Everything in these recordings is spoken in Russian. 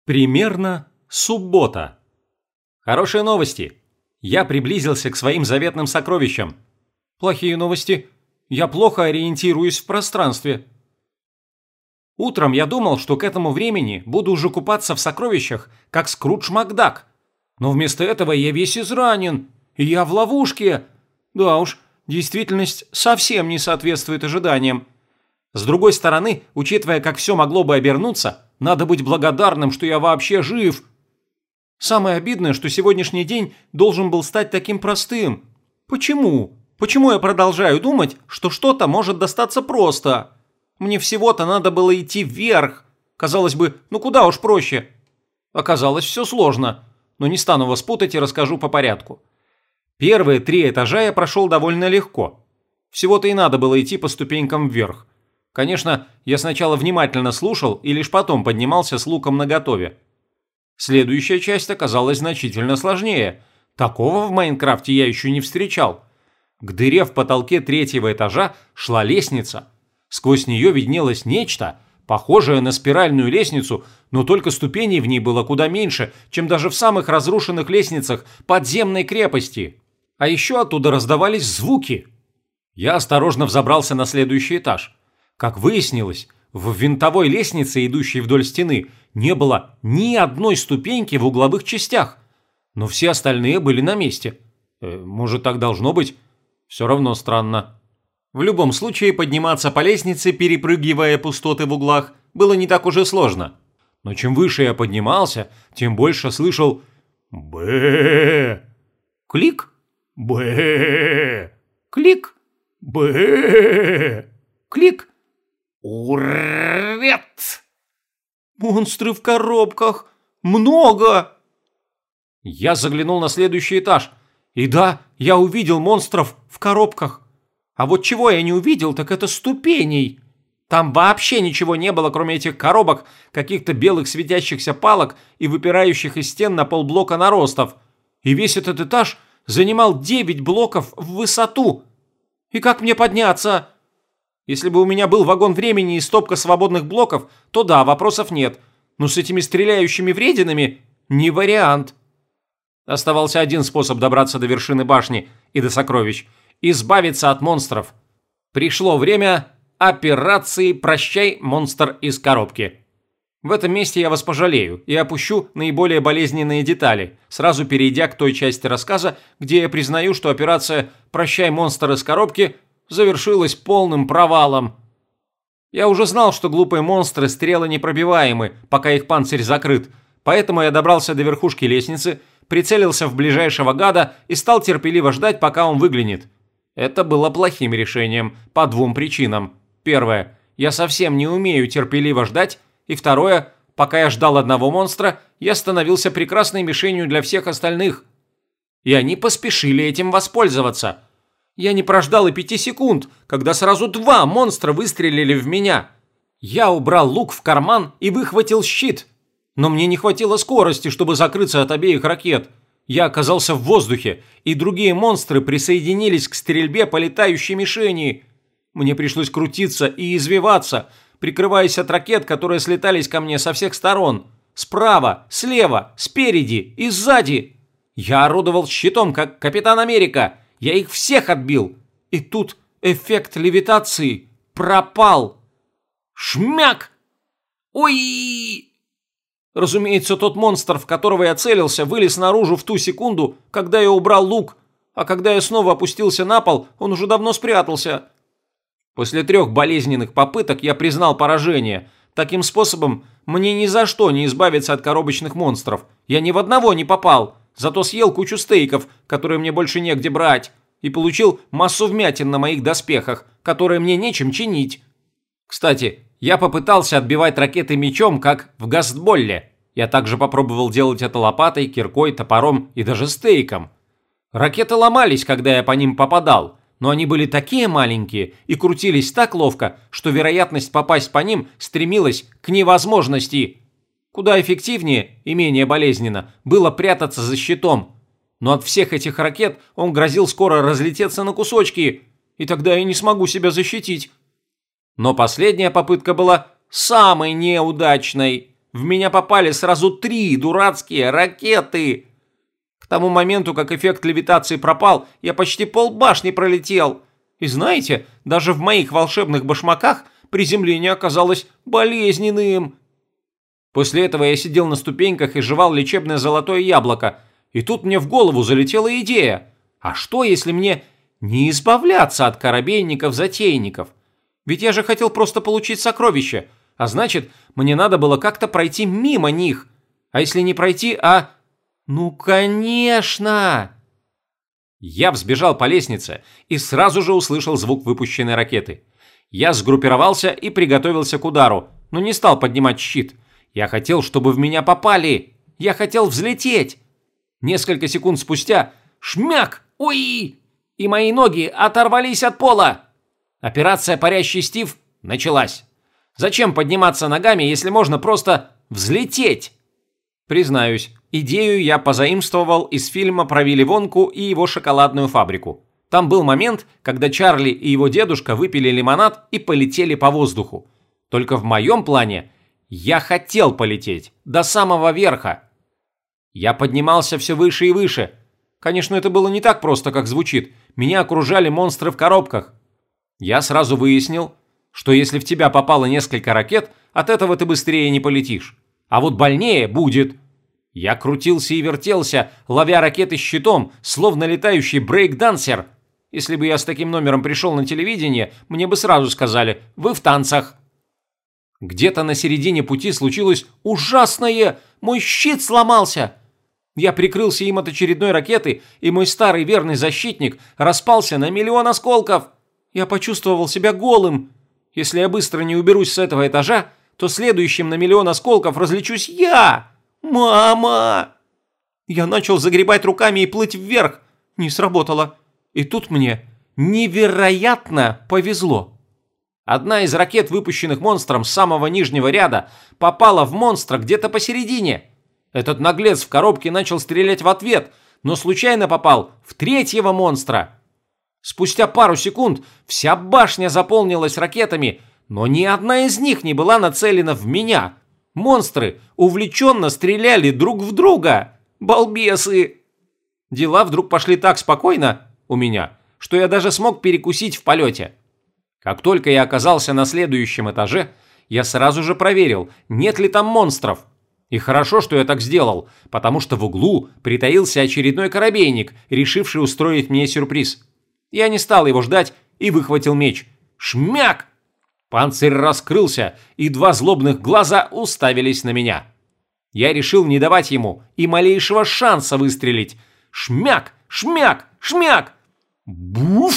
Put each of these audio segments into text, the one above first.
Примерно суббота. Хорошие новости. Я приблизился к своим заветным сокровищам. Плохие новости. Я плохо ориентируюсь в пространстве. Утром я думал, что к этому времени буду уже купаться в сокровищах, как Скрудж Макдак. Но вместо этого я весь изранен, и я в ловушке. Да уж, действительность совсем не соответствует ожиданиям. С другой стороны, учитывая, как все могло бы обернуться, надо быть благодарным, что я вообще жив. Самое обидное, что сегодняшний день должен был стать таким простым. Почему? Почему я продолжаю думать, что что-то может достаться просто? Мне всего-то надо было идти вверх. Казалось бы, ну куда уж проще. Оказалось, все сложно. Но не стану вас путать и расскажу по порядку. Первые 3 этажа я прошел довольно легко. Всего-то и надо было идти по ступенькам вверх. Конечно, я сначала внимательно слушал и лишь потом поднимался с луком наготове. Следующая часть оказалась значительно сложнее. Такого в Майнкрафте я еще не встречал. К дыре в потолке 3-го этажа шла лестница. Сквозь нее виднелось нечто, похожее на спиральную лестницу, но только ступеней в ней было куда меньше, чем даже в самых разрушенных лестницах подземной крепости. А еще оттуда раздавались звуки. Я осторожно взобрался на следующий этаж. Как выяснилось, в винтовой лестнице, идущей вдоль стены, не было ни одной ступеньки в угловых частях, но все остальные были на месте. Может, так должно быть? Все равно странно. В любом случае, подниматься по лестнице, перепрыгивая пустоты в углах, было не так уж и сложно. Но чем выше я поднимался, тем больше слышал «бэ», «клик», «бэ», «клик», «бэ», «клик». «Урет!» «Монстры в коробках! Много!» Я заглянул на следующий этаж. И да, я увидел монстров в коробках. А вот чего я не увидел, так это ступеней. Там вообще ничего не было, кроме этих коробок, каких-то белых светящихся палок и выпирающих из стен на полблока наростов. И весь этот этаж занимал 9 блоков в высоту. И как мне подняться? Если бы у меня был вагон времени и стопка свободных блоков, то да, вопросов нет. Но с этими стреляющими врединами не вариант. Оставался один способ добраться до вершины башни и до сокровищ – избавиться от монстров. Пришло время операции «Прощай, монстр из коробки». В этом месте я вас пожалею и опущу наиболее болезненные детали, сразу перейдя к той части рассказа, где я признаю, что операция «Прощай, монстр из коробки» завершилась полным провалом. Я уже знал, что глупые монстры стрелонепробиваемы, пока их панцирь закрыт, поэтому я добрался до верхушки лестницы, прицелился в ближайшего гада и стал терпеливо ждать, пока он выглянет. Это было плохим решением по 2 причинам. Первое, я совсем не умею терпеливо ждать, и второе, пока я ждал одного монстра, я становился прекрасной мишенью для всех остальных. И они поспешили этим воспользоваться. Я не прождал и 5 секунд, когда сразу 2 монстра выстрелили в меня. Я убрал лук в карман и выхватил щит. Но мне не хватило скорости, чтобы закрыться от обеих ракет. Я оказался в воздухе, и другие монстры присоединились к стрельбе по летающей мишени. Мне пришлось крутиться и извиваться, прикрываясь от ракет, которые слетались ко мне со всех сторон. Справа, слева, спереди и сзади. Я орудовал щитом, как Капитан Америка. Я их всех отбил. И тут эффект левитации пропал. Шмяк! Ой! Разумеется, тот монстр, в которого я целился, вылез наружу в ту секунду, когда я убрал лук, а когда я снова опустился на пол, он уже давно спрятался. После 3 болезненных попыток я признал поражение. Таким способом мне ни за что не избавиться от коробочных монстров. Я ни в одного не попал, зато съел кучу стейков, которые мне больше негде брать, и получил массу вмятин на моих доспехах, которые мне нечем чинить. Кстати, я попытался отбивать ракеты мечом, как в гастболле. Я также попробовал делать это лопатой, киркой, топором и даже стейком. Ракеты ломались, когда я по ним попадал, но они были такие маленькие и крутились так ловко, что вероятность попасть по ним стремилась к невозможности. Куда эффективнее и менее болезненно было прятаться за щитом. Но от всех этих ракет он грозил скоро разлететься на кусочки, и тогда я не смогу себя защитить. Но последняя попытка была самой неудачной. в меня попали сразу 3 дурацкие ракеты. К тому моменту, как эффект левитации пропал, я почти полбашни пролетел. И знаете, даже в моих волшебных башмаках приземление оказалось болезненным. После этого я сидел на ступеньках и жевал лечебное золотое яблоко. И тут мне в голову залетела идея. А что, если мне не избавляться от корабейников-затейников? Ведь я же хотел просто получить сокровище. А значит, мне надо было как-то пройти мимо них. А если не пройти, Ну, конечно! Я взбежал по лестнице и сразу же услышал звук выпущенной ракеты. Я сгруппировался и приготовился к удару, но не стал поднимать щит. Я хотел, чтобы в меня попали. Я хотел взлететь. Несколько секунд спустя – шмяк! Ой! И мои ноги оторвались от пола. Операция «Парящий Стив» началась. Зачем подниматься ногами, если можно просто взлететь? Признаюсь, идею я позаимствовал из фильма про Вилли Вонку и его шоколадную фабрику. Там был момент, когда Чарли и его дедушка выпили лимонад и полетели по воздуху. Только в моем плане я хотел полететь до самого верха. Я поднимался все выше и выше. Конечно, это было не так просто, как звучит. Меня окружали монстры в коробках. Я сразу выяснил, что если в тебя попало несколько ракет, от этого ты быстрее не полетишь. А вот больнее будет. Я крутился и вертелся, ловя ракеты щитом, словно летающий брейк-дансер. Если бы я с таким номером пришел на телевидение, мне бы сразу сказали: «Вы в танцах». Где-то на середине пути случилось ужасное. Мой щит сломался. Я прикрылся им от очередной ракеты, и мой старый верный защитник распался на 1 000 000 осколков. Я почувствовал себя голым. Если я быстро не уберусь с этого этажа, то следующим на 1 000 000 осколков разлечусь я. Мама! Я начал загребать руками и плыть вверх. Не сработало. И тут мне невероятно повезло. Одна из ракет, выпущенных монстром с самого нижнего ряда, попала в монстра где-то посередине. Этот наглец в коробке начал стрелять в ответ, но случайно попал в 3-го монстра. Спустя пару секунд вся башня заполнилась ракетами, но ни одна из них не была нацелена в меня. Монстры увлеченно стреляли друг в друга. Балбесы! Дела вдруг пошли так спокойно у меня, что я даже смог перекусить в полете. Как только я оказался на следующем этаже, я сразу же проверил, нет ли там монстров. И хорошо, что я так сделал, потому что в углу притаился очередной корабейник, решивший устроить мне сюрприз. Я не стал его ждать и выхватил меч. Шмяк! Панцирь раскрылся, и 2 злобных глаза уставились на меня. Я решил не давать ему и малейшего шанса выстрелить. Шмяк! Шмяк! Шмяк! Буф!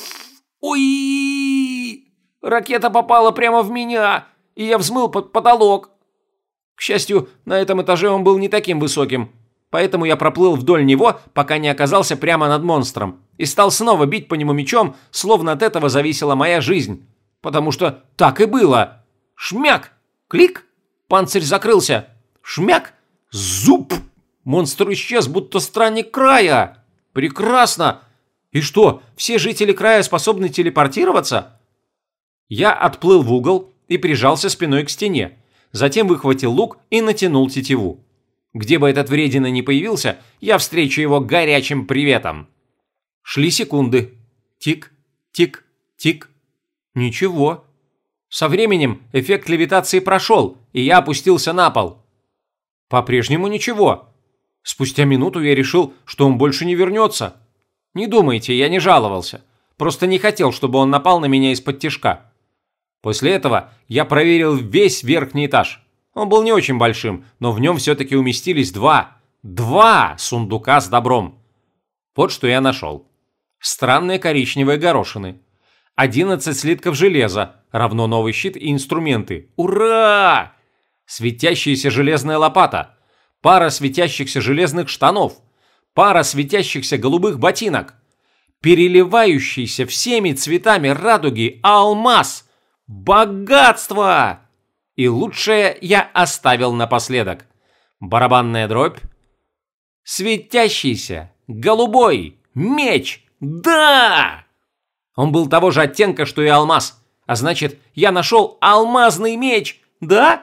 Ой! Ракета попала прямо в меня, и я взмыл под потолок. К счастью, на этом этаже он был не таким высоким, поэтому я проплыл вдоль него, пока не оказался прямо над монстром, и стал снова бить по нему мечом, словно от этого зависела моя жизнь. Потому что так и было. Шмяк! Клик! Панцирь закрылся. Шмяк! Зуб! Монстр исчез, будто странник края. Прекрасно! И что, все жители края способны телепортироваться? Я отплыл в угол и прижался спиной к стене. Затем выхватил лук и натянул тетиву. Где бы этот вредина ни появился, я встречу его горячим приветом. Шли секунды. Тик, тик, тик. Ничего. Со временем эффект левитации прошел, и я опустился на пол. По-прежнему ничего. Спустя минуту я решил, что он больше не вернется. Не думайте, я не жаловался. Просто не хотел, чтобы он напал на меня из-под тишка. После этого я проверил весь верхний этаж. Он был не очень большим, но в нем все-таки уместились 2 сундука с добром. Вот что я нашел. Странные коричневые горошины. 11 слитков железа, равно новый щит и инструменты. Ура! Светящаяся железная лопата. Пара светящихся железных штанов. Пара светящихся голубых ботинок. Переливающийся всеми цветами радуги алмаз. Богатство! И лучшее я оставил напоследок. Барабанная дробь. Светящийся, голубой, меч. Да! Он был того же оттенка, что и алмаз. А значит, я нашел алмазный меч. Да?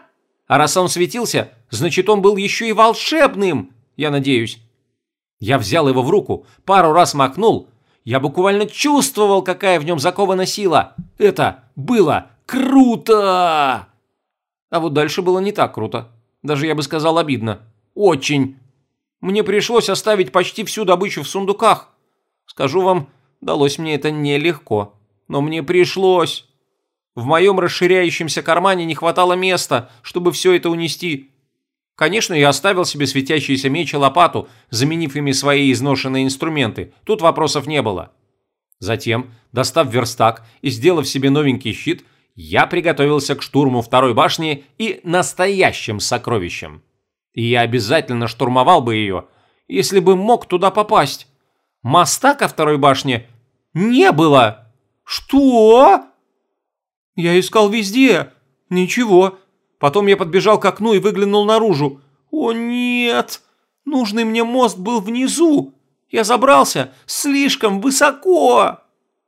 А раз он светился, значит, он был еще и волшебным, я надеюсь. Я взял его в руку, пару раз махнул. Я буквально чувствовал, какая в нем закована сила. Это было круто! А вот дальше было не так круто. Даже, я бы сказал, обидно. Очень. Мне пришлось оставить почти всю добычу в сундуках. Скажу вам, далось мне это нелегко. Но мне пришлось. В моем расширяющемся кармане не хватало места, чтобы все это унести. Конечно, я оставил себе светящийся меч и лопату, заменив ими свои изношенные инструменты. Тут вопросов не было. Затем, достав верстак и сделав себе новенький щит, я приготовился к штурму второй башни и настоящим сокровищем. И я обязательно штурмовал бы ее, если бы мог туда попасть. Моста ко второй башне не было. Что? Я искал везде. Ничего. Потом я подбежал к окну и выглянул наружу. О нет! Нужный мне мост был внизу. Я забрался слишком высоко.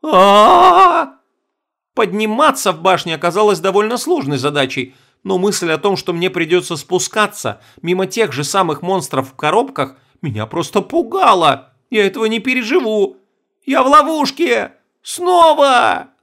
Подниматься в башне оказалось довольно сложной задачей, но мысль о том, что мне придется спускаться мимо тех же самых монстров в коробках, меня просто пугала. Я этого не переживу. Я в ловушке. Снова!